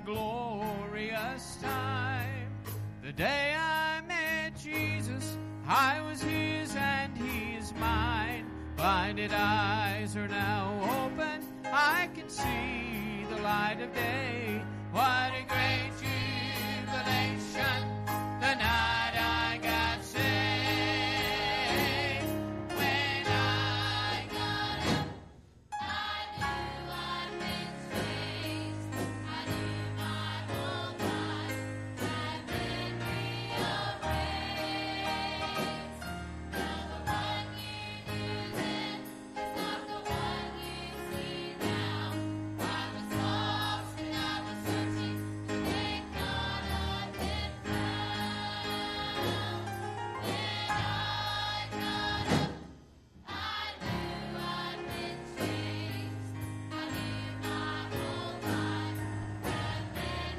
glorious time. The day I met Jesus, I was His and He is mine. Blinded eyes are now open, I can see the light of day. What a great jubilation, the night I got saved. When I got up, I knew I'd been saved. I knew my whole life had been rearranged. Now the one you knew then is not the one you see now. I was lost and I was searching, thank God I've been found. When I got up, I knew I'd been changed. I knew my whole life had been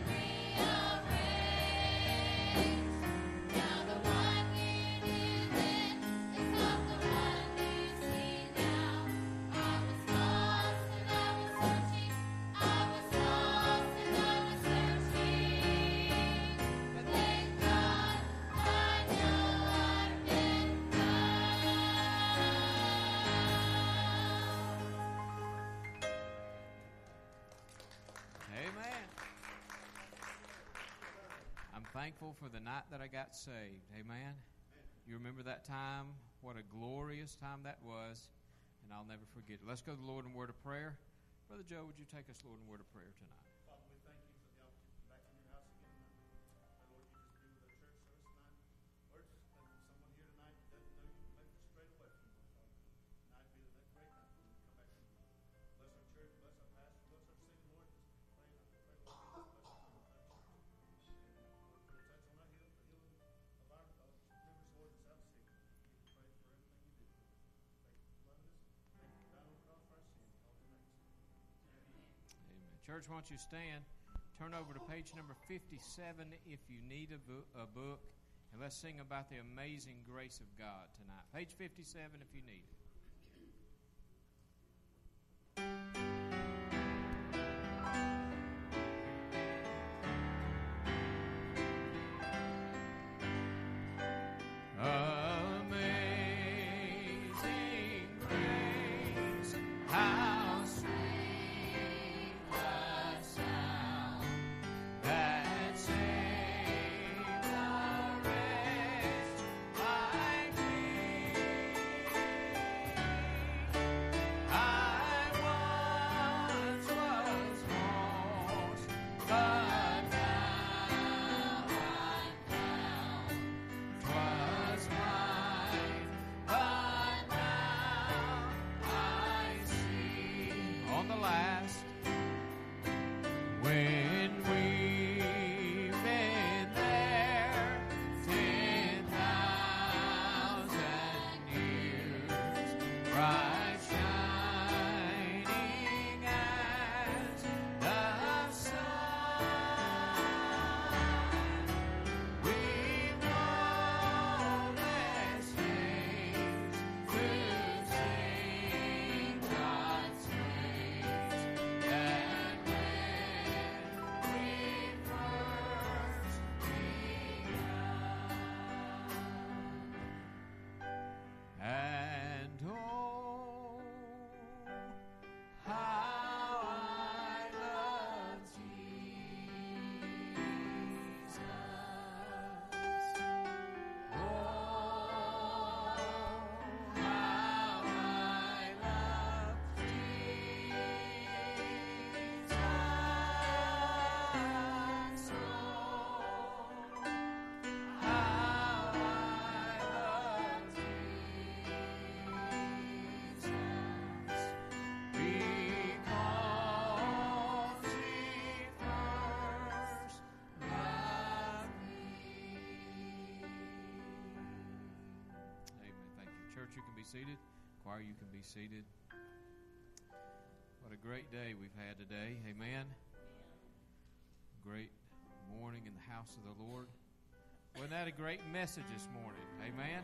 rearranged. Now the one you knew then is not the one you see now. I was lost and I was searching. I was lost and I was searching. But thank God I know I've been found. Amen. I'm thankful for the night that I got saved. Amen. You remember that time? What a glorious time that was, and I'll never forget it. Let's go to the Lord in word of prayer. Brother Joe, would you take us, Lord, in word of prayer tonight? Father, we thank you for the opportunity back in your house again tonight. Lord, you just be with our church service tonight. Lord, if someone here tonight that doesn't know you, let them straight away from you, Father. Tonight be the great night for them to come back to you. Bless our church, bless our pastor, bless our city, Lord. Just pray, Lord, bless our church. And Lord, put a touch on our healing, for healing of our members, Lord, that's out sick. We pray for everything you do. Thank you for loving us. Thank you for dying on the cross for our sins. In all your names. Amen. Church, why don't you stand? Turn over to page number 57 if you need a book. And let's sing about the amazing grace of God tonight. Page 57 if you need it. Amazing grace, how sweet the sound that saved a wretch like me. I once was lost, but now I'm found. 'Twas blind, but now I see. On the last, when we've been there 10,000 years, bright shining as the sun, we've known as saints to sing God's praise. And when we first begun, and oh, how I love Jesus. Oh, how I love Jesus. Oh, how I love Jesus. Because He first loved me. Amen. Thank you. Church, you can be seated. Choir, you can be seated. What a great day we've had today. Amen. Great morning in the house of the Lord. Wasn't that a great message this morning? Amen.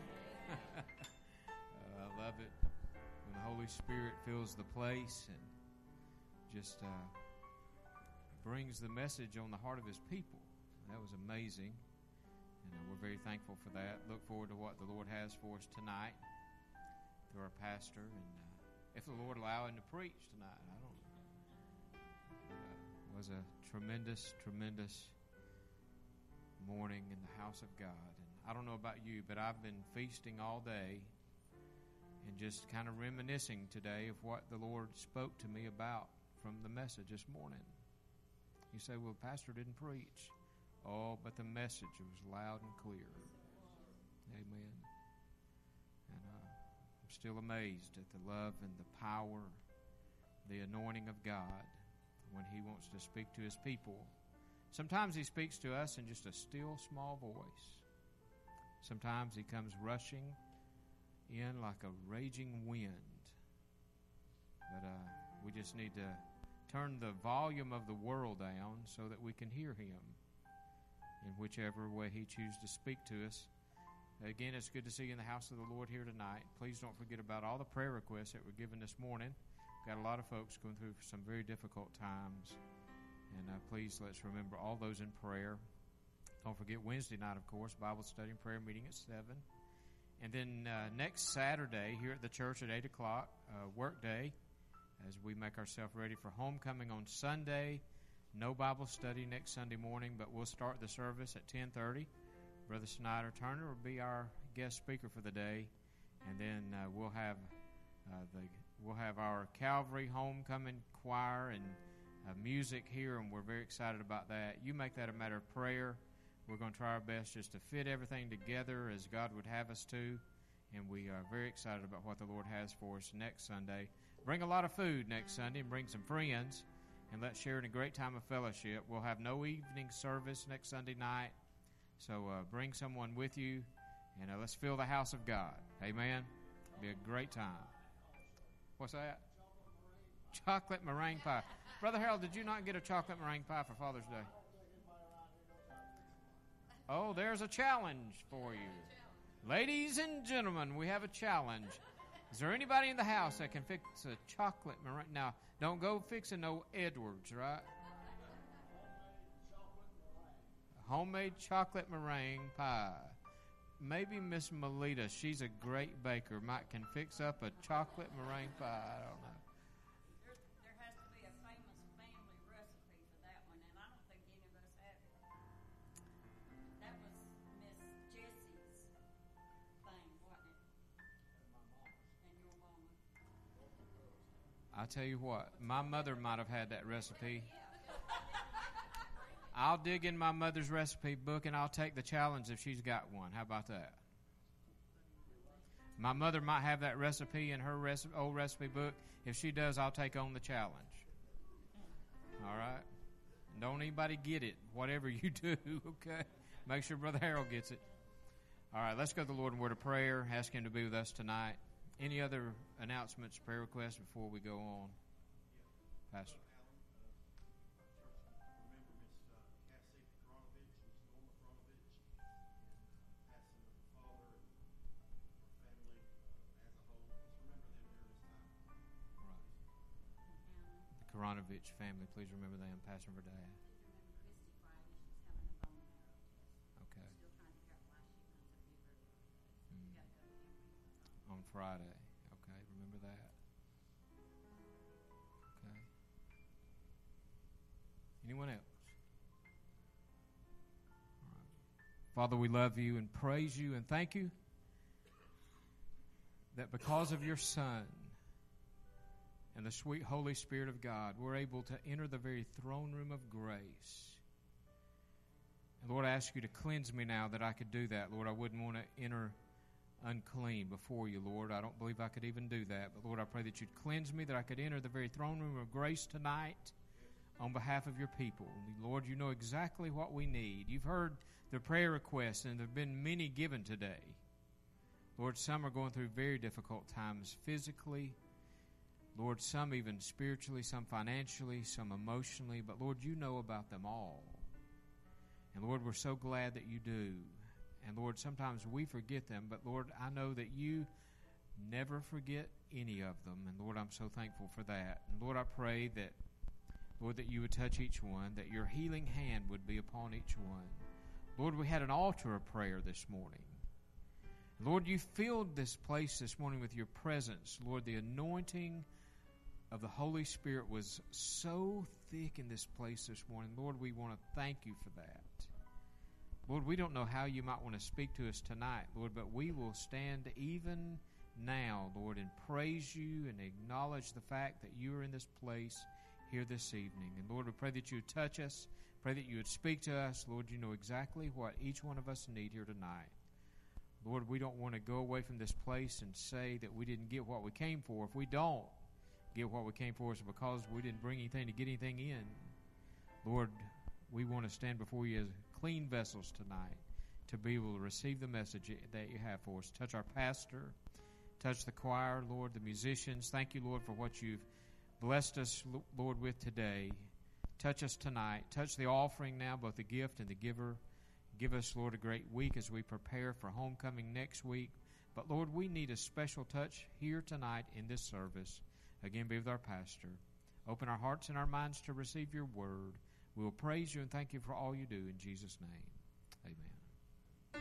I love it when the Holy Spirit fills the place and just brings the message on the heart of His people. That was amazing. And we're very thankful for that. Look forward to what the Lord has for us tonight through our pastor. And if the Lord allow him to preach tonight, I don't know. It was a tremendous, tremendous morning in the house of God. And I don't know about you, but I've been feasting all day and just kind of reminiscing today of what the Lord spoke to me about from the message this morning. You say, well, the pastor didn't preach. Oh, but the message was loud and clear. Amen. And I'm still amazed at the love and the power, the anointing of God when He wants to speak to His people. Sometimes He speaks to us in just a still, small voice. Sometimes He comes rushing in like a raging wind. But we just need to turn the volume of the world down so that we can hear Him in whichever way He chooses to speak to us. Again, it's good to see you in the house of the Lord here tonight. Please don't forget about all the prayer requests that were given this morning. We've got a lot of folks going through some very difficult times. And please let's remember all those in prayer. Don't forget Wednesday night, of course, Bible study and prayer meeting at 7. And then next Saturday here at the church at 8 o'clock, work day, as we make ourselves ready for homecoming on Sunday. No Bible study next Sunday morning, but we'll start the service at 10:30. Brother Snyder Turner will be our guest speaker for the day, and then we'll have our Calvary homecoming choir and music here, and we're very excited about that. You make that a matter of prayer. We're going to try our best just to fit everything together as God would have us to, and we are very excited about what the Lord has for us next Sunday. Bring a lot of food next Sunday and bring some friends, and let's share in a great time of fellowship. We'll have no evening service next Sunday night, so bring someone with you, and let's fill the house of God. Amen. It'll be a great time. What's that? Chocolate meringue pie. Brother Harold, did you not get a chocolate meringue pie for Father's Day? Oh, there's a challenge for you. Ladies and gentlemen, we have a challenge. Is there anybody in the house that can fix a chocolate meringue? Now, don't go fixing no Edwards, right? Homemade chocolate meringue pie. Maybe Miss Melita, she's a great baker, can fix up a chocolate meringue pie. I don't know. There has to be a famous family recipe for that one, and I don't think any of us have it. That was Miss Jessie's thing, wasn't it? And your mama. I tell you what, my mother might have had that recipe. I'll dig in my mother's recipe book, and I'll take the challenge if she's got one. How about that? My mother might have that recipe in her old recipe book. If she does, I'll take on the challenge. All right? And don't anybody get it, whatever you do, okay? Make sure Brother Harold gets it. All right, let's go to the Lord in word of prayer. Ask Him to be with us tonight. Any other announcements, prayer requests before we go on? Pastor. Karanovich family, please remember them. Pastor Verdad. Christy Friday, she's having a bone marrow test. Okay. Still trying to figure out why she went to Beaver. Mm. Got to go to Emory. On Friday. Okay, remember that. Okay. Anyone else? All right. Father, we love you and praise you and thank you that because of your Son and the sweet Holy Spirit of God, we're able to enter the very throne room of grace. And Lord, I ask you to cleanse me now that I could do that. Lord, I wouldn't want to enter unclean before you, Lord. I don't believe I could even do that. But Lord, I pray that you'd cleanse me, that I could enter the very throne room of grace tonight on behalf of your people. Lord, you know exactly what we need. You've heard the prayer requests, and there have been many given today. Lord, some are going through very difficult times physically. Lord, some even spiritually, some financially, some emotionally. But Lord, you know about them all. And Lord, we're so glad that you do. And Lord, sometimes we forget them. But Lord, I know that you never forget any of them. And Lord, I'm so thankful for that. And Lord, I pray that Lord, that you would touch each one, that your healing hand would be upon each one. Lord, we had an altar of prayer this morning. Lord, you filled this place this morning with your presence. Lord, the anointing of the Holy Spirit was so thick in this place this morning. Lord, we want to thank you for that. Lord, we don't know how you might want to speak to us tonight, Lord, but we will stand even now, Lord, and praise you and acknowledge the fact that you are in this place here this evening. And Lord, we pray that you would touch us, pray that you would speak to us. Lord, you know exactly what each one of us need here tonight. Lord, we don't want to go away from this place and say that we didn't get what we came for. If we don't get what we came for, it's because we didn't bring anything to get anything in. Lord, we want to stand before you as clean vessels tonight to be able to receive the message that you have for us. Touch our pastor, touch the choir, Lord, the musicians. Thank you, Lord, for what you've blessed us, Lord, with today. Touch us tonight. Touch the offering now, both the gift and the giver. Give us, Lord, a great week as we prepare for homecoming next week. But, Lord, we need a special touch here tonight in this service. Again, be with our pastor. Open our hearts and our minds to receive your word. We will praise you and thank you for all you do. In Jesus' name, amen.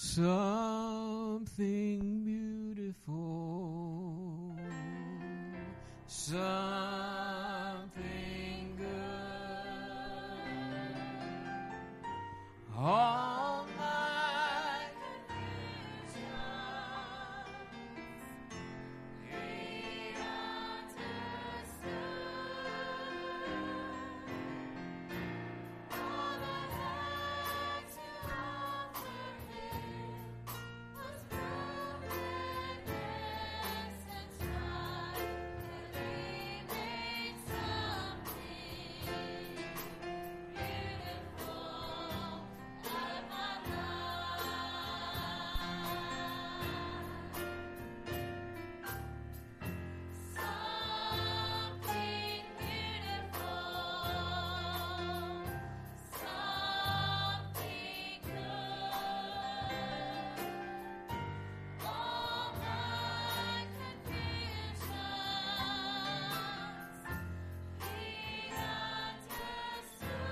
something beautiful, something good. All my confusions he understood. All I had to offer him was brokenness and strife, but he made something beautiful out of my something beautiful, something good. All my confusions he understood.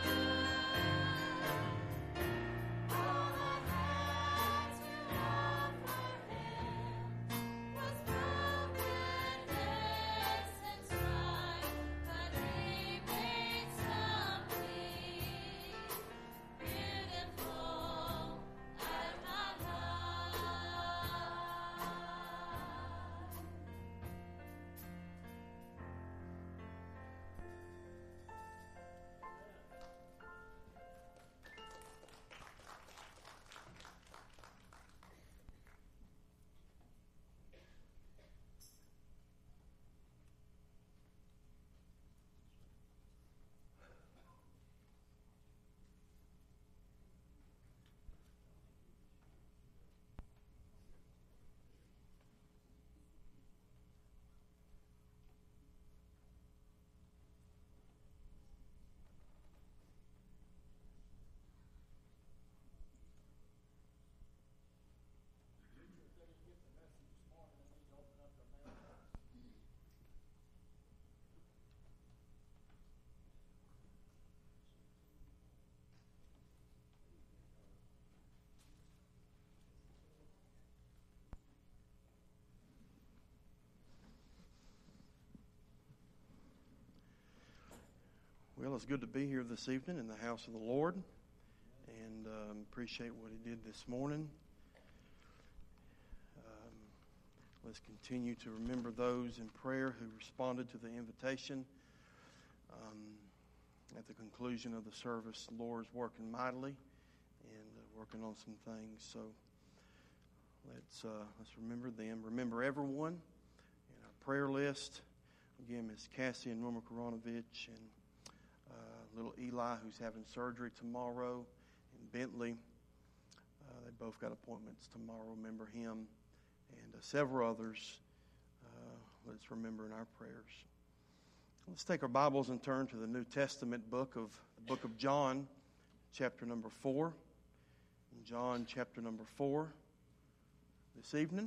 All I had to offer him was brokenness and strife, but he made something beautiful out of my Well, it's good to be here this evening in the house of the Lord, and appreciate what He did this morning. Let's continue to remember those in prayer who responded to the invitation. At the conclusion of the service, the Lord is working mightily and working on some things. So let's remember them. Remember everyone in our prayer list. Again, Miss Cassie and Norma Koronovich, and little Eli, who's having surgery tomorrow, and Bentley. They both got appointments tomorrow. Remember him, and several others. Let's remember in our prayers. Let's take our Bibles and turn to the New Testament book of John, chapter number 4. In John chapter number 4 this evening.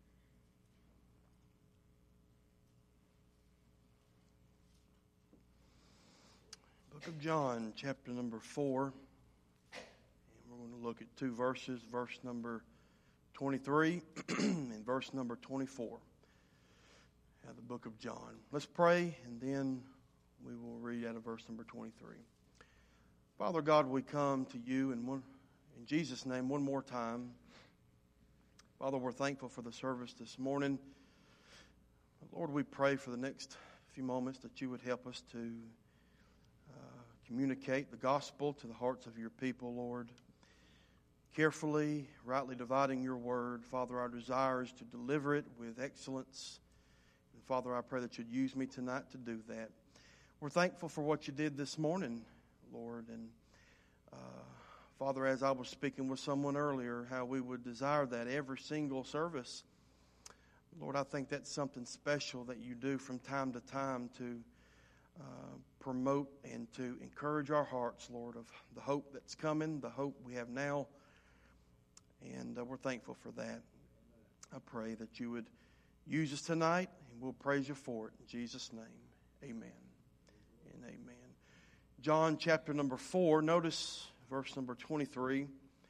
Book of John, chapter number 4. And we're going to look at two verses, verse number 23 and verse number 24 out of the book of John. Let's pray, and then we will read out of verse number 23. Father God, we come to you in Jesus' name one more time. Father, we're thankful for the service this morning. Lord, we pray for the next few moments that you would help us to communicate the gospel to the hearts of your people, Lord. Carefully, rightly dividing your word. Father, our desire is to deliver it with excellence. And Father, I pray that you'd use me tonight to do that. We're thankful for what you did this morning, Lord. And Father, as I was speaking with someone earlier, how we would desire that every single service. Lord, I think that's something special that you do from time to time to promote and to encourage our hearts, Lord, of the hope that's coming, the hope we have now. And we're thankful for that. I pray that you would use us tonight, and we'll praise you for it. In Jesus' name, amen and amen. John chapter number 4, notice verse number 23.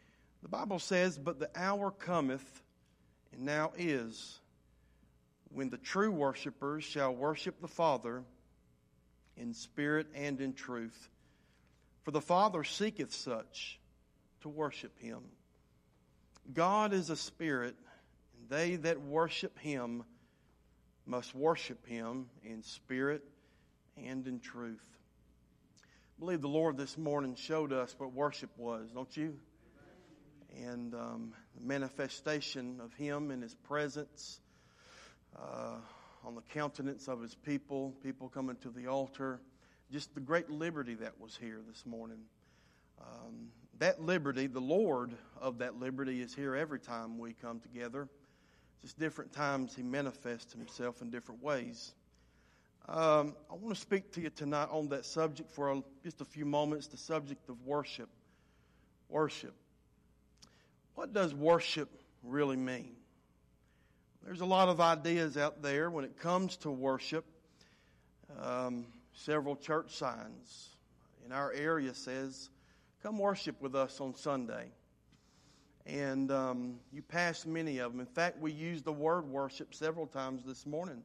The Bible says, "But the hour cometh, and now is, when the true worshipers shall worship the Father in spirit and in truth. For the Father seeketh such to worship him." God is a spirit, and they that worship him must worship him in spirit and in truth. I believe the Lord this morning showed us what worship was, don't you? And the manifestation of him and his presence on the countenance of his people coming to the altar, just the great liberty that was here this morning. That liberty, the Lord of that liberty, is here every time we come together. Just different times he manifests himself in different ways. I want to speak to you tonight on that subject for just a few moments, the subject of worship. Worship. What does worship really mean? There's a lot of ideas out there when it comes to worship. Several church signs in our area says, "Come worship with us on Sunday." And you pass many of them. In fact, we used the word worship several times this morning.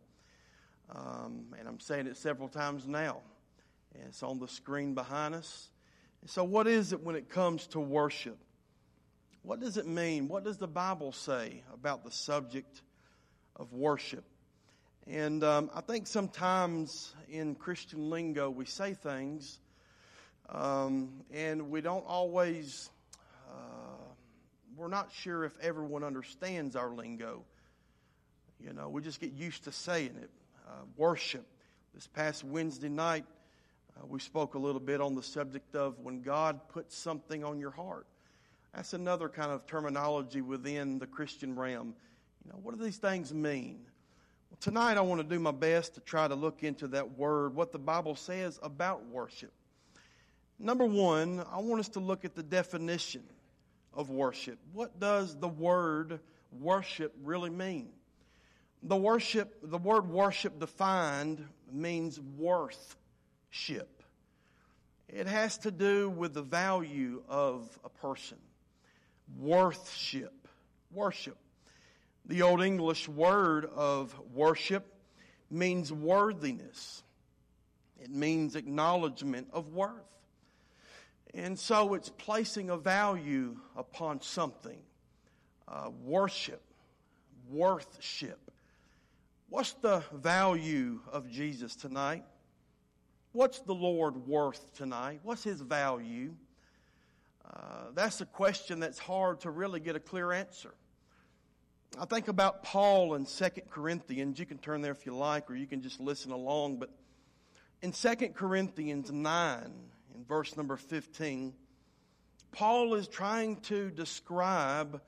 And I'm saying it several times now. And it's on the screen behind us. And so what is it when it comes to worship? What does it mean? What does the Bible say about the subject of worship? And I think sometimes in Christian lingo we say things and we don't always, we're not sure if everyone understands our lingo. You know, we just get used to saying it. Worship. This past Wednesday night, we spoke a little bit on the subject of when God puts something on your heart. That's another kind of terminology within the Christian realm. You know, what do these things mean? Well, tonight I want to do my best to try to look into that word, what the Bible says about worship. Number one, I want us to look at the definition of worship. What does the word worship really mean? The word worship defined means worthship. It has to do with the value of a person. Worthship. Worship. The Old English word of worship means worthiness. It means acknowledgement of worth. And so it's placing a value upon something. Worship. Worthship. What's the value of Jesus tonight? What's the Lord worth tonight? What's his value? That's a question that's hard to really get a clear answer. I think about Paul in 2 Corinthians. You can turn there if you like, or you can just listen along. But in 2 Corinthians 9, in verse number 15, Paul is trying to describe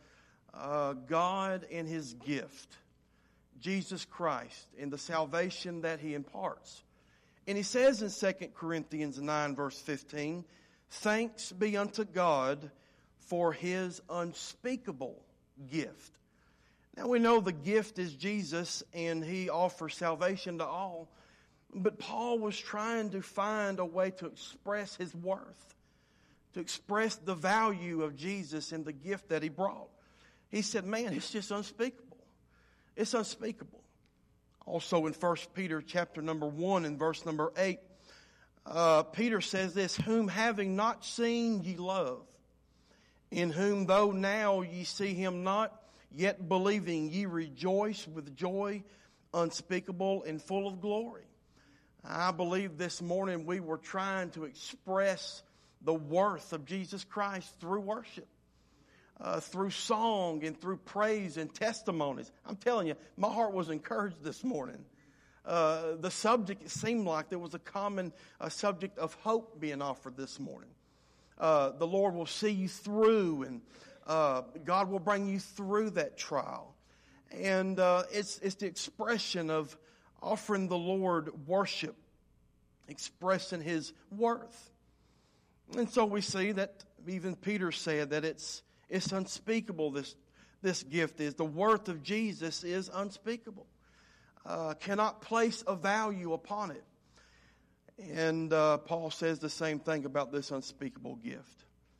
God and his gift, Jesus Christ, and the salvation that he imparts. And he says in 2 Corinthians 9, verse 15, "Thanks be unto God for his unspeakable gift." Now we know the gift is Jesus and he offers salvation to all. But Paul was trying to find a way to express his worth, to express the value of Jesus and the gift that he brought. He said, man, it's just unspeakable. It's unspeakable. Also in 1 Peter chapter number 1 and verse number 8, Peter says this, "Whom having not seen ye love, in whom though now ye see him not, yet believing ye rejoice with joy unspeakable and full of glory." I believe this morning we were trying to express the worth of Jesus Christ through worship, through song and through praise and testimonies. I'm telling you, my heart was encouraged this morning. The subject, it seemed like there was a common subject of hope being offered this morning. The Lord will see you through, and God will bring you through that trial. And it's the expression of offering the Lord worship, expressing his worth. And so we see that even Peter said that it's unspeakable, this gift is. The worth of Jesus is unspeakable. Cannot place a value upon it. And Paul says the same thing about this unspeakable gift.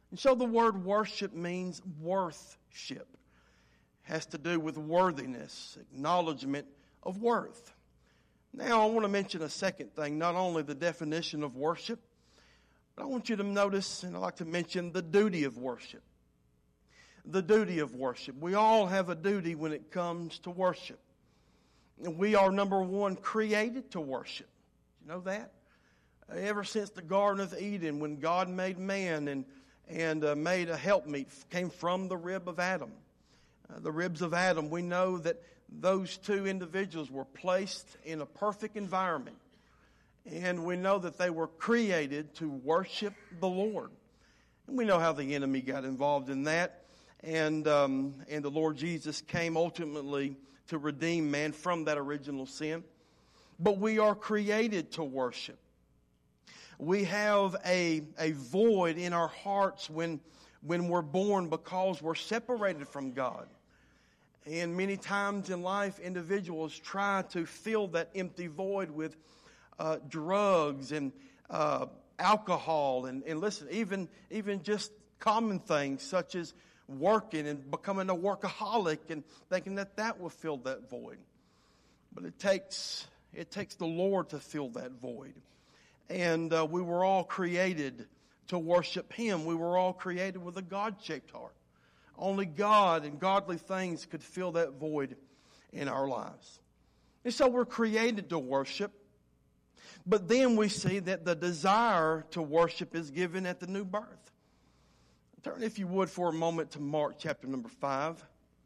And so the word worship means worthship. Has to do with worthiness, acknowledgement of worth. Now I want to mention a second thing, not only the definition of worship, but I want you to notice, and I'd like to mention the duty of worship. The duty of worship. We all have a duty when it comes to worship. And we are, number one, created to worship. You know that? Ever since the Garden of Eden, when God made man and made a helpmeet, came from the rib of Adam. The ribs of Adam, we know that those two individuals were placed in a perfect environment. And we know that they were created to worship the Lord. And we know how the enemy got involved in that. And the Lord Jesus came ultimately to redeem man from that original sin. But we are created to worship. We have a void in our hearts when we're born because we're separated from God. And many times in life, individuals try to fill that empty void with drugs and alcohol. And listen, even just common things such as working and becoming a workaholic and thinking that will fill that void. But it takes the Lord to fill that void. And we were all created to worship Him. We were all created with a God-shaped heart. Only God and godly things could fill that void in our lives. And so we're created to worship. But then we see that the desire to worship is given at the new birth. Turn, if you would, for a moment to Mark chapter number 5.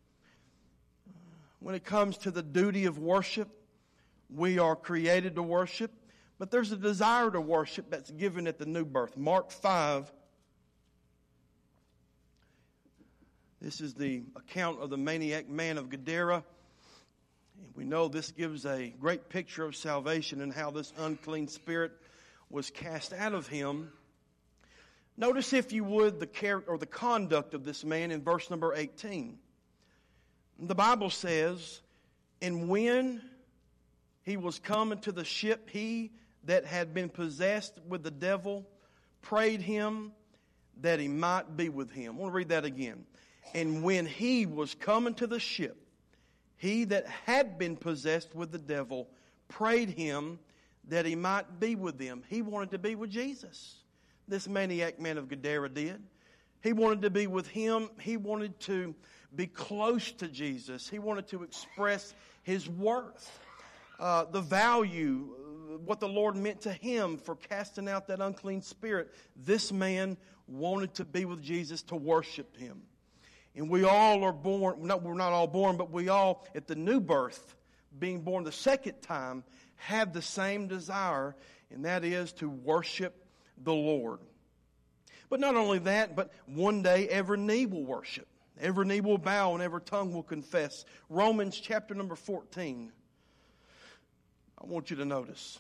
When it comes to the duty of worship, we are created to worship. But there's a desire to worship that's given at the new birth. Mark 5. This is the account of the maniac man of Gadara. And we know this gives a great picture of salvation and how this unclean spirit was cast out of him. Notice, if you would, the character or the conduct of this man in verse number 18. The Bible says, "And when he was come into the ship, he that had been possessed with the devil prayed him that he might be with him." I want to read that again. "And when he was come into the ship, he that had been possessed with the devil prayed him that he might be with them." He wanted to be with Jesus. This maniac man of Gadara did. He wanted to be with Him. He wanted to be close to Jesus. He wanted to express His worth, the value, what the Lord meant to him for casting out that unclean spirit. This man wanted to be with Jesus, to worship Him. And we all are born, we're not all born, but we all, at the new birth, being born the second time, have the same desire, and that is to worship the Lord. But not only that, but one day every knee will worship. Every knee will bow and every tongue will confess. Romans chapter number 14. I want you to notice.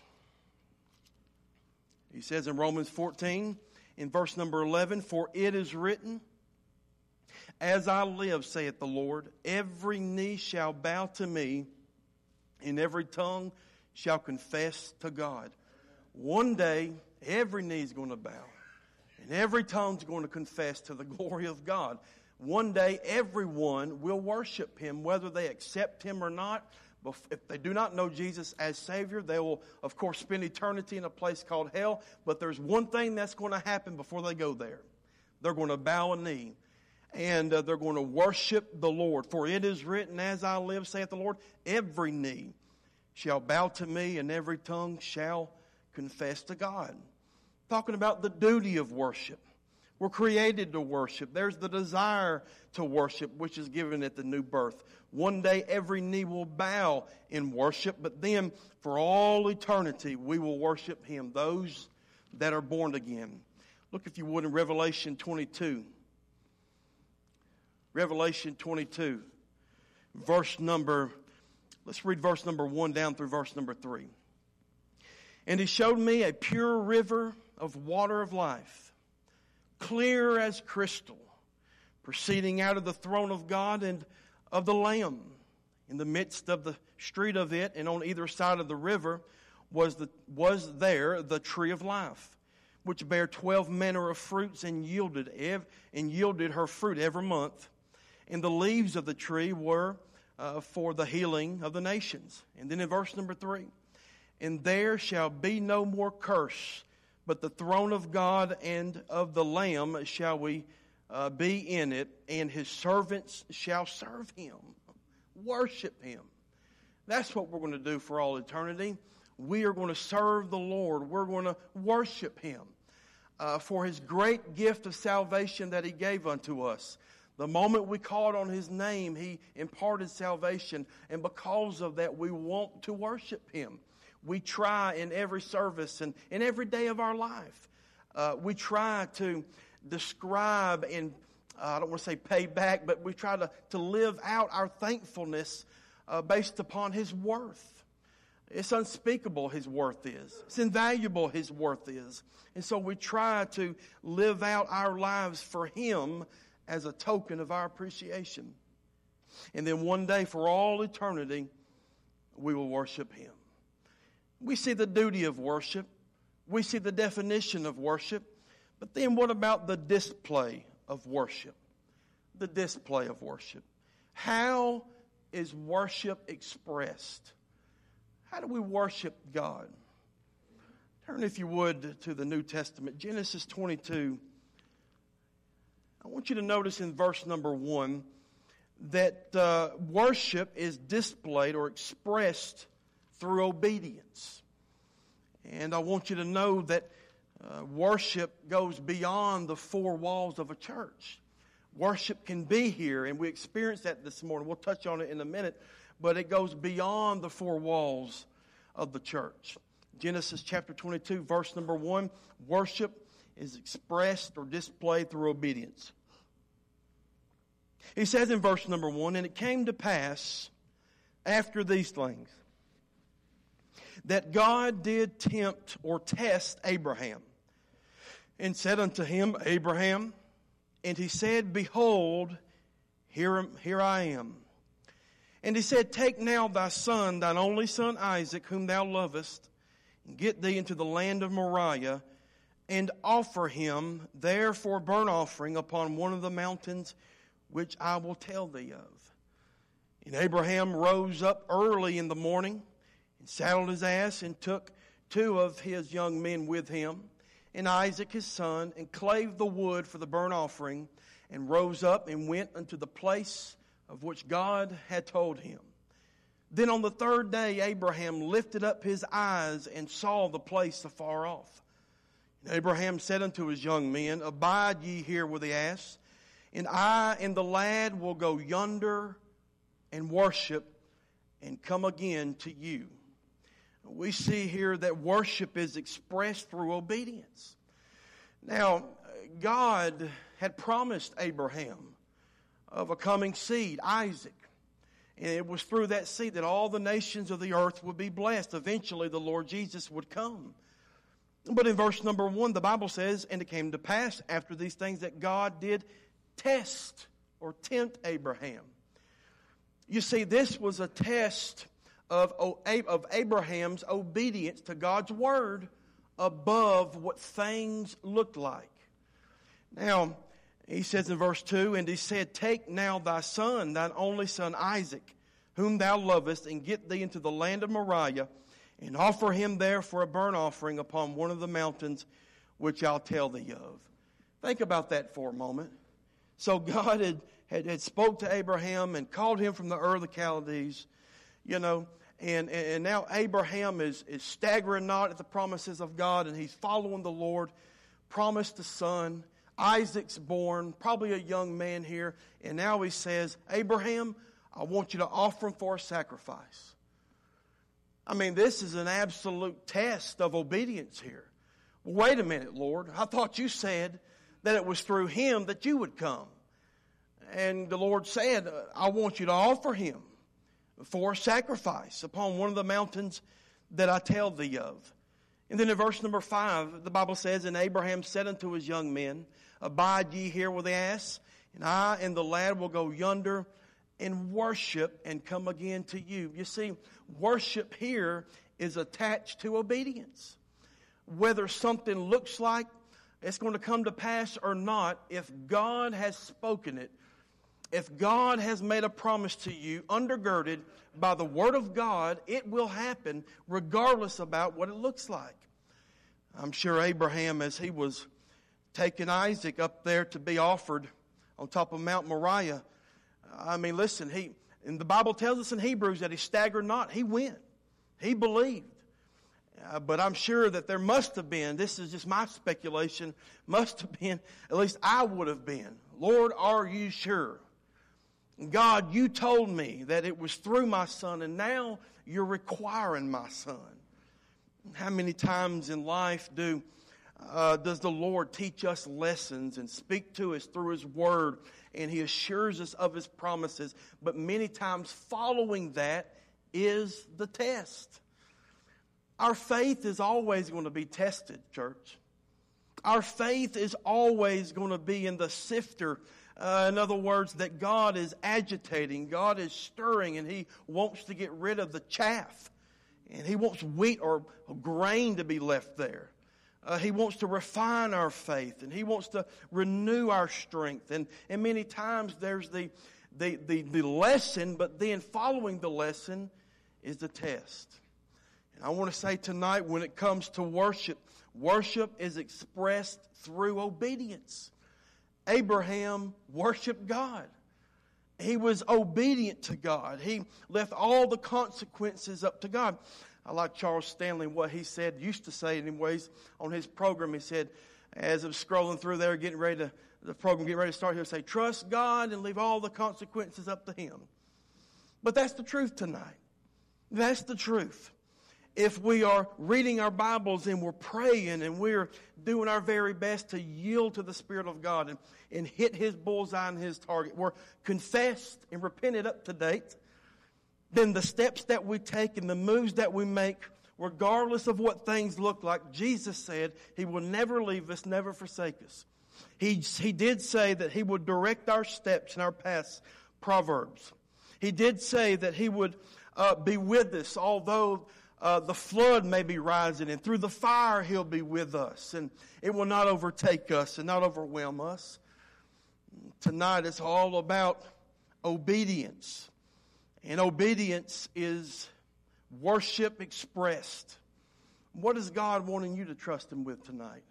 He says in Romans 14, in verse number 11, "For it is written, As I live, saith the Lord, every knee shall bow to me, and every tongue shall confess to God." One day, every knee is going to bow, and every tongue is going to confess to the glory of God. One day, everyone will worship Him, whether they accept Him or not. If they do not know Jesus as Savior, they will, of course, spend eternity in a place called hell. But there's one thing that's going to happen before they go there. They're going to bow a knee, and they're going to worship the Lord. "For it is written, As I live, saith the Lord, every knee shall bow to me, and every tongue shall confess to God." Talking about the duty of worship. We're created to worship. There's the desire to worship, which is given at the new birth. One day every knee will bow in worship, but then for all eternity we will worship Him, those that are born again. Look, if you would, in Revelation 22. Revelation 22. Let's read verse number 1 down through verse number 3. "And He showed me a pure river of water of life, clear as crystal, proceeding out of the throne of God and of the Lamb. In the midst of the street of it, and on either side of the river, was there the tree of life, which bare 12 manner of fruits, and yielded her fruit every month. And the leaves of the tree were for the healing of the nations. And then in verse number 3, and there shall be no more curse, but the throne of God and of the Lamb shall we be in it, and his servants shall serve him. Worship him. That's what we're going to do for all eternity. We are going to serve the Lord. We're going to worship him for his great gift of salvation that he gave unto us. The moment we called on his name, he imparted salvation, and because of that, we want to worship him. We try in every service and in every day of our life. We try to describe and, I don't want to say pay back, but we try to live out our thankfulness based upon his worth. It's unspeakable, his worth is. It's invaluable, his worth is. And so we try to live out our lives for him as a token of our appreciation. And then one day, for all eternity, we will worship him. We see the duty of worship. We see the definition of worship. But then what about the display of worship? The display of worship. How is worship expressed? How do we worship God? Turn, if you would, to the New Testament. Genesis 22. I want you to notice in verse number 1 that worship is displayed or expressed through obedience. And I want you to know that worship goes beyond the four walls of a church. Worship can be here, and we experienced that this morning. We'll touch on it in a minute, but it goes beyond the four walls of the church. Genesis chapter 22, verse number 1, worship is expressed or displayed through obedience. He says in verse number 1, and it came to pass after these things that God did tempt or test Abraham, and said unto him, Abraham, and he said, Behold, here I am. And he said, Take now thy son, thine only son Isaac, whom thou lovest, and get thee into the land of Moriah, and offer him there for a burnt offering upon one of the mountains which I will tell thee of. And Abraham rose up early in the morning, and saddled his ass, and took 2 of his young men with him, and Isaac his son, and clave the wood for the burnt offering, and rose up and went unto the place of which God had told him. Then on the 3rd day Abraham lifted up his eyes and saw the place afar off. And Abraham said unto his young men, Abide ye here with the ass, and I and the lad will go yonder and worship and come again to you. We see here that worship is expressed through obedience. Now, God had promised Abraham of a coming seed, Isaac. And it was through that seed that all the nations of the earth would be blessed. Eventually, the Lord Jesus would come. But in verse number 1, the Bible says, And it came to pass after these things that God did test or tempt Abraham. You see, this was a test of Abraham's obedience to God's word above what things looked like. Now, he says in verse 2, And he said, Take now thy son, thine only son Isaac, whom thou lovest, and get thee into the land of Moriah, and offer him there for a burnt offering upon one of the mountains which I'll tell thee of. Think about that for a moment. So God had spoke to Abraham and called him from the Ur of the Chaldees, and now Abraham is staggering not at the promises of God, and he's following the Lord, promised a son. Isaac's born, probably a young man here, and now he says, Abraham, I want you to offer him for a sacrifice. I mean, this is an absolute test of obedience here. Wait a minute, Lord. I thought you said that it was through him that you would come. And the Lord said, I want you to offer him for a sacrifice upon one of the mountains that I tell thee of. And then in verse number 5, the Bible says, And Abraham said unto his young men, Abide ye here with the ass, and I and the lad will go yonder and worship and come again to you. You see, worship here is attached to obedience. whether something looks like it's going to come to pass or not, if God has spoken it, if God has made a promise to you, undergirded by the Word of God, it will happen regardless about what it looks like. I'm sure Abraham, as he was taking Isaac up there to be offered on top of Mount Moriah, I mean, listen, and the Bible tells us in Hebrews that he staggered not. He went. He believed. But I'm sure that there must have been, this is just my speculation, must have been, at least I would have been, Lord, are you sure? God, you told me that it was through my son, and now you're requiring my son. How many times in life does the Lord teach us lessons and speak to us through His Word, and He assures us of His promises, but many times following that is the test. Our faith is always going to be tested, church. Our faith is always going to be in the sifter. In other words, that God is agitating, God is stirring, and He wants to get rid of the chaff. And He wants wheat or grain to be left there. He wants to refine our faith, and He wants to renew our strength. And many times there's the lesson, but then following the lesson is the test. And I want to say tonight, when it comes to worship, worship is expressed through obedience. Abraham worshiped God. He was obedient to God. He left all the consequences up to God. I like Charles Stanley, what he said, used to say anyways, on his program. He said, as I was scrolling through there, getting ready to start, he would say, trust God and leave all the consequences up to Him. But that's the truth tonight. That's the truth. If we are reading our Bibles and we're praying and we're doing our very best to yield to the Spirit of God and hit His bullseye and His target, we're confessed and repented up to date, then the steps that we take and the moves that we make, regardless of what things look like, Jesus said He will never leave us, never forsake us. He did say that He would direct our steps in our paths, Proverbs. He did say that He would be with us, although the flood may be rising, and through the fire He'll be with us, and it will not overtake us and not overwhelm us. Tonight it's all about obedience. And obedience is worship expressed. What is God wanting you to trust Him with tonight?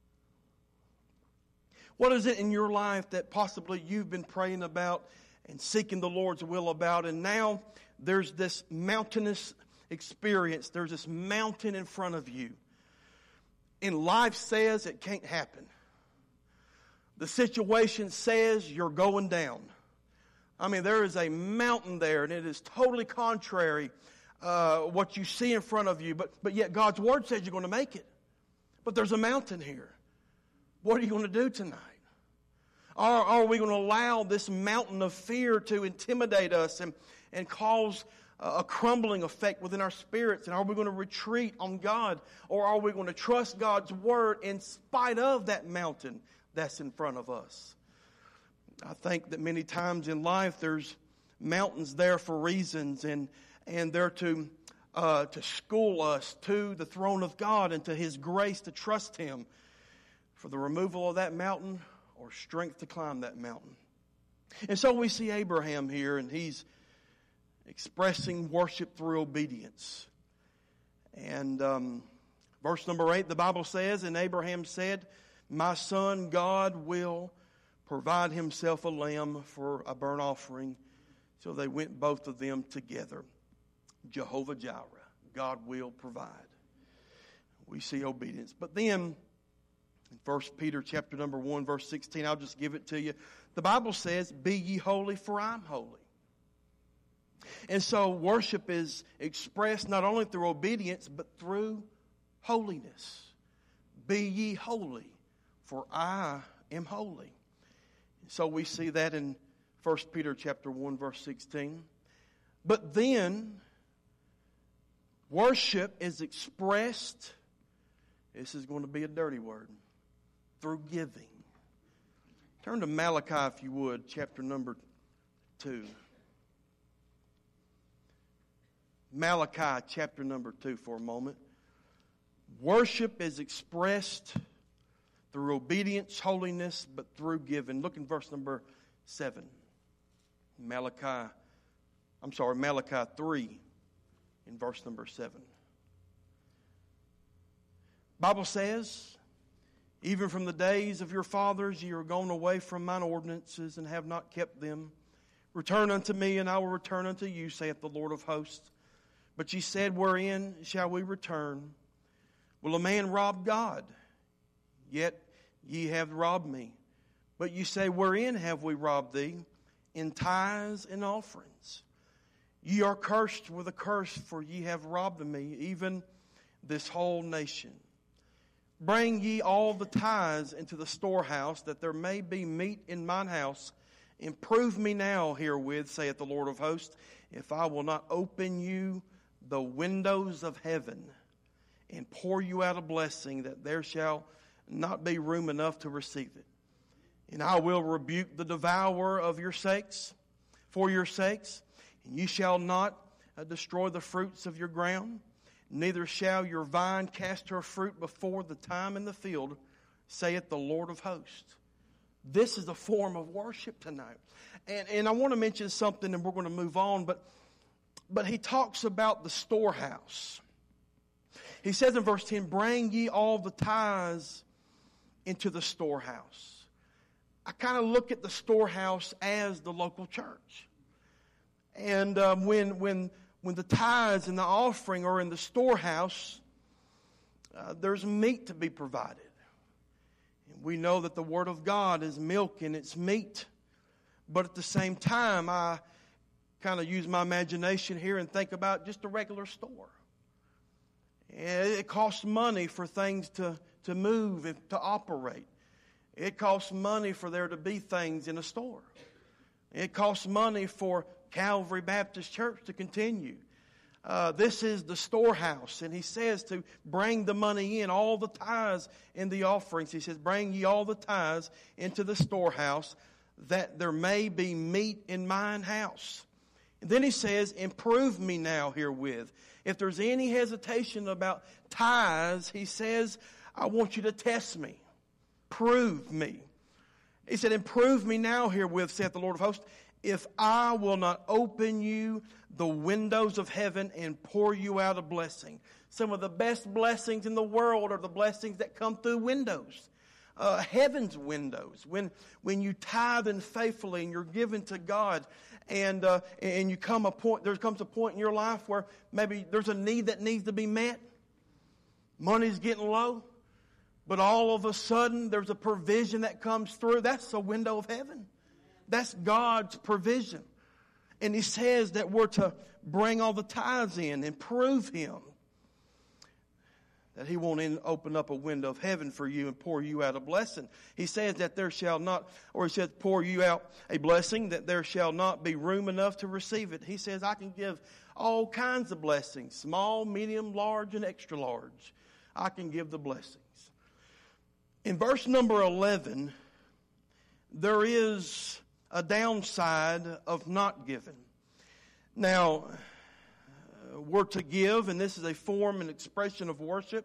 What is it in your life that possibly you've been praying about and seeking the Lord's will about, and now there's this mountainous experience, there's this mountain in front of you, and life says it can't happen. The situation says you're going down. I mean, there is a mountain there, and it is totally contrary what you see in front of you, but yet God's Word says you're going to make it. But there's a mountain here. What are you going to do tonight? Are we going to allow this mountain of fear to intimidate us and cause a crumbling effect within our spirits? And are we going to retreat on God? Or are we going to trust God's Word in spite of that mountain that's in front of us? I think that many times in life there's mountains there for reasons, and they're to school us to the throne of God and to His grace to trust Him for the removal of that mountain or strength to climb that mountain. And so we see Abraham here, and he's expressing worship through obedience. And verse number 8, the Bible says, and Abraham said, my son, God will provide Himself a lamb for a burnt offering. So they went both of them together. Jehovah Jireh, God will provide. We see obedience. But then, in 1 Peter chapter number 1, verse 16, I'll just give it to you. The Bible says, be ye holy, for I'm holy. And so worship is expressed not only through obedience, but through holiness. Be ye holy, for I am holy. So we see that in 1 Peter chapter 1, verse 16. But then, worship is expressed, this is going to be a dirty word, through giving. Turn to Malachi, if you would, chapter number 2. Malachi chapter number 2 for a moment. Worship is expressed through obedience, holiness, but through giving. Look in verse number 7. Malachi 3 in verse number 7. Bible says, even from the days of your fathers ye are gone away from mine ordinances and have not kept them. Return unto me, and I will return unto you, saith the Lord of hosts. But ye said, wherein shall we return? Will a man rob God? Yet ye have robbed me. But ye say, wherein have we robbed thee? In tithes and offerings. Ye are cursed with a curse, for ye have robbed me, even this whole nation. Bring ye all the tithes into the storehouse, that there may be meat in mine house. And prove me now herewith, saith the Lord of hosts, if I will not open you the windows of heaven, and pour you out a blessing, that there shall not be room enough to receive it. And I will rebuke the devourer of your sakes, for your sakes, and ye shall not destroy the fruits of your ground, neither shall your vine cast her fruit before the time in the field, saith the Lord of hosts. This is a form of worship tonight. And I want to mention something, and we're going to move on, but he talks about the storehouse. He says in verse 10, bring ye all the tithes into the storehouse. I kind of look at the storehouse as the local church. And when the tithes and the offering are in the storehouse, there's meat to be provided. And we know that the Word of God is milk and it's meat. But at the same time, I kind of use my imagination here and think about just a regular store. And it costs money for things to move and to operate. It costs money for there to be things in a store. It costs money for Calvary Baptist Church to continue. This is the storehouse. And he says to bring the money in, all the tithes and the offerings. He says, bring ye all the tithes into the storehouse, that there may be meat in mine house. And then he says, improve me now herewith. If there's any hesitation about tithes, he says, I want you to test me. Prove me. He said, improve me now herewith, saith the Lord of hosts, if I will not open you the windows of heaven and pour you out a blessing. Some of the best blessings in the world are the blessings that come through windows. Heaven's windows. When you tithe and faithfully and you're given to God, and you there comes a point in your life where maybe there's a need that needs to be met. Money's getting low. But all of a sudden, there's a provision that comes through. That's a window of heaven. That's God's provision. And he says that we're to bring all the tithes in and prove him. That he won't open up a window of heaven for you and pour you out a blessing. He says that there shall not, or he says pour you out a blessing, that there shall not be room enough to receive it. He says I can give all kinds of blessings, small, medium, large, and extra large. I can give the blessings. In verse number 11, there is a downside of not giving. Now, we're to give, and this is a form and expression of worship.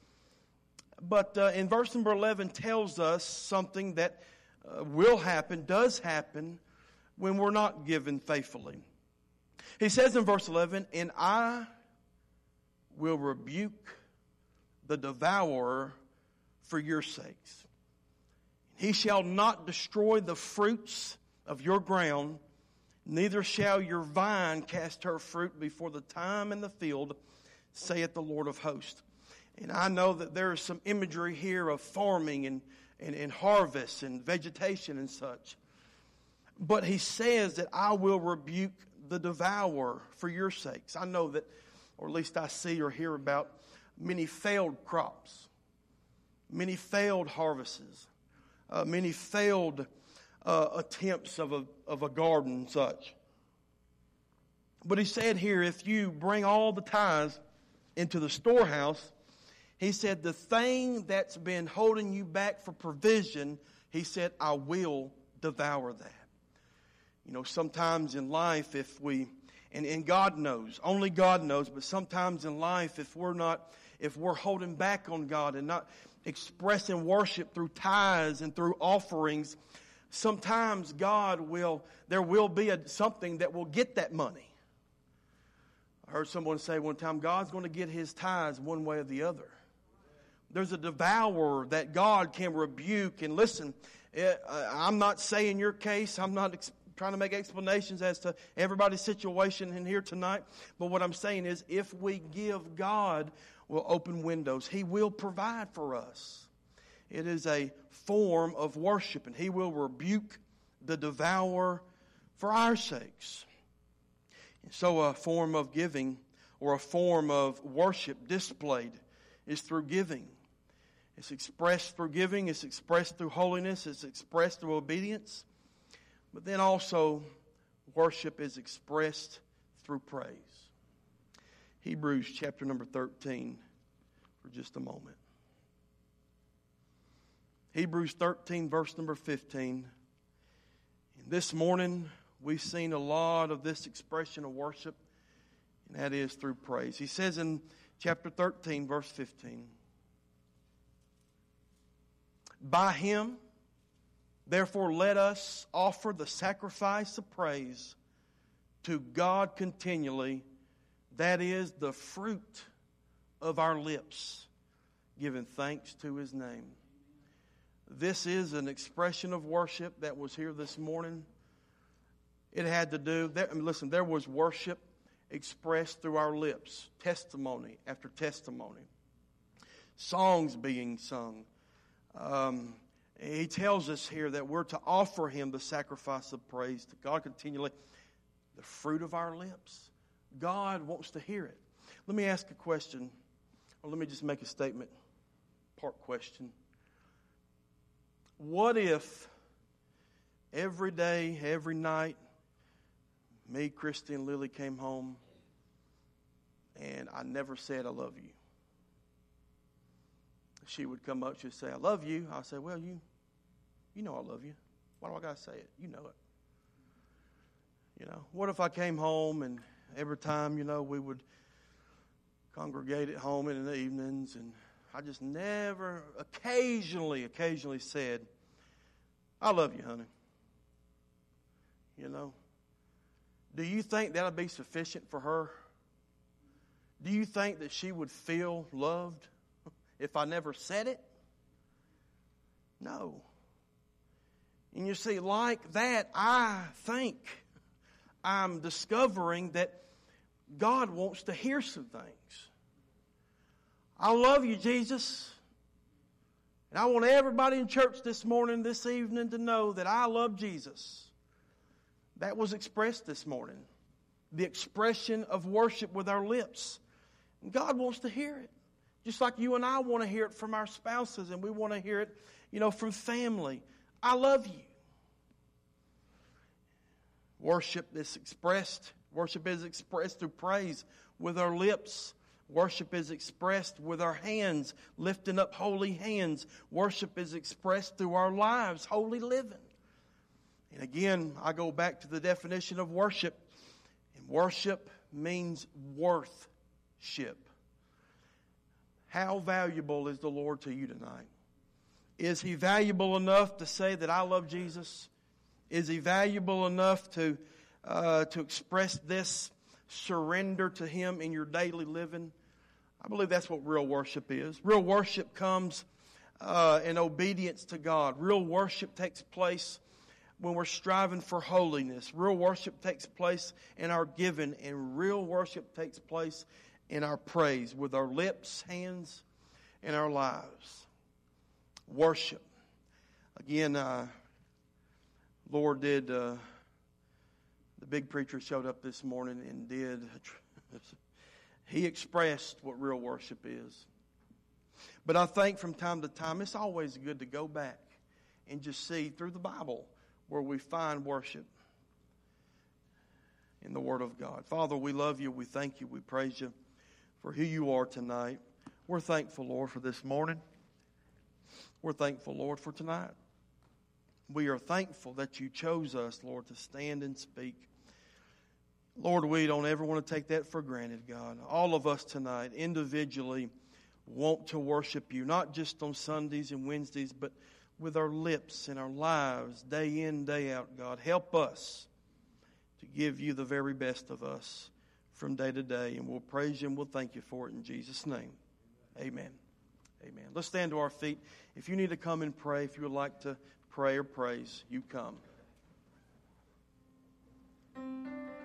But in verse number 11 tells us something that will happen, does happen, when we're not given faithfully. He says in verse 11, and I will rebuke the devourer for your sakes. He shall not destroy the fruits of your ground, neither shall your vine cast her fruit before the time in the field, saith the Lord of hosts. And I know that there is some imagery here of farming and harvest and vegetation and such. But he says that I will rebuke the devourer for your sakes. I know that, or at least I see or hear about many failed crops, many failed harvests, many failed attempts of a garden and such. But he said here, if you bring all the tithes into the storehouse, he said the thing that's been holding you back for provision, he said, I will devour that. You know, sometimes in life if we, and God knows, only God knows, but sometimes in life if we're not if we're holding back on God and not expressing worship through tithes and through offerings, sometimes there will be something that will get that money. I heard someone say one time, God's going to get his tithes one way or the other. There's a devourer that God can rebuke. And listen, I'm not saying your case. I'm not trying to make explanations as to everybody's situation in here tonight. But what I'm saying is, if we give, God will open windows. He will provide for us. It is a form of worship, and he will rebuke the devourer for our sakes. And so a form of giving, or a form of worship displayed, is through giving. It's expressed through giving. It's expressed through holiness. It's expressed through obedience. But then also, worship is expressed through praise. Hebrews chapter number 13 for just a moment. Hebrews 13, verse number 15. And this morning, we've seen a lot of this expression of worship, and that is through praise. He says in chapter 13, verse 15, by him, therefore, let us offer the sacrifice of praise to God continually, that is the fruit of our lips, giving thanks to his name. This is an expression of worship that was here this morning. It had to do, listen, there was worship expressed through our lips, testimony after testimony, songs being sung. He tells us here that we're to offer him the sacrifice of praise to God continually, the fruit of our lips. God wants to hear it. Let me ask a question, or let me just make a statement, part question. What if every day, every night, me, Christy, and Lily came home and I never said I love you? She would come up, she'd say, I love you. I'd say, well, you know I love you. Why do I got to say it? You know it. What if I came home and every time, we would congregate at home in the evenings, and I just never, occasionally said, I love you, honey. Do you think that would be sufficient for her? Do you think that she would feel loved if I never said it? No. And you see, like that, I think I'm discovering that God wants to hear some things. I love you, Jesus. And I want everybody in church this morning, this evening, to know that I love Jesus. That was expressed this morning. The expression of worship with our lips. And God wants to hear it. Just like you and I want to hear it from our spouses, and we want to hear it, from family. I love you. Worship is expressed through praise with our lips. Worship is expressed with our hands, lifting up holy hands. Worship is expressed through our lives, holy living. And again, I go back to the definition of worship. And worship means worth-ship. How valuable is the Lord to you tonight? Is he valuable enough to say that I love Jesus? Is he valuable enough to express this surrender to him in your daily living? I believe that's what real worship is. Real worship comes in obedience to God. Real worship takes place when we're striving for holiness. Real worship takes place in our giving, and real worship takes place in our praise with our lips, hands, and our lives. Worship. Again, Lord did, the big preacher showed up this morning and he expressed what real worship is. But I think from time to time, it's always good to go back and just see through the Bible where we find worship in the Word of God. Father, we love you. We thank you. We praise you for who you are tonight. We're thankful, Lord, for this morning. We're thankful, Lord, for tonight. We are thankful that you chose us, Lord, to stand and speak. Lord, we don't ever want to take that for granted, God. All of us tonight, individually, want to worship you, not just on Sundays and Wednesdays, but with our lips and our lives, day in, day out, God. Help us to give you the very best of us from day to day. And we'll praise you and we'll thank you for it in Jesus' name. Amen. Amen. Let's stand to our feet. If you need to come and pray, if you would like to pray or praise, you come.